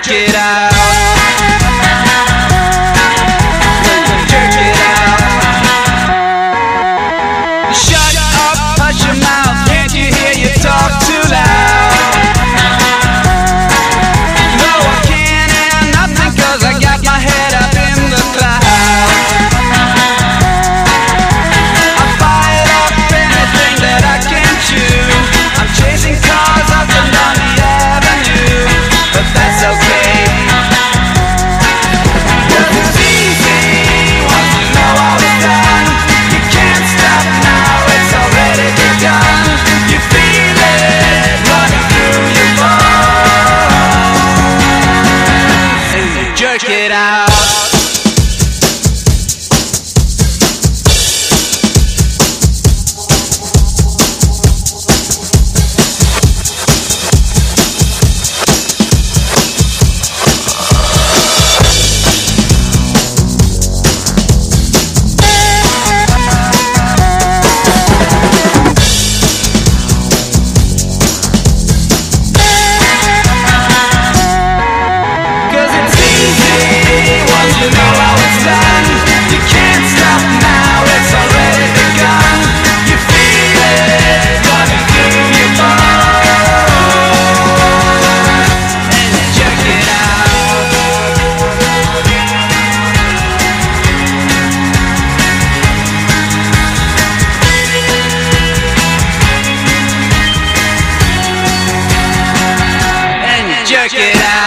jerk it out. Jerk it out. Shut up, hush your mouth. Can't you hear you talk too loud? No, I can't hear nothing 'cause I got my head up in the clouds. I fired up anything that I can chew. I'm chasing cars up and down the avenue, but that's okay. 'Cause it's easy once you know all is done. You can't stop now, it's already begun. You feel it running through your bones, and you jerk it out. You know how it's done. You can't stop now, it's already begun. You feel it running through your bones, and you jerk it out. And you jerk it out.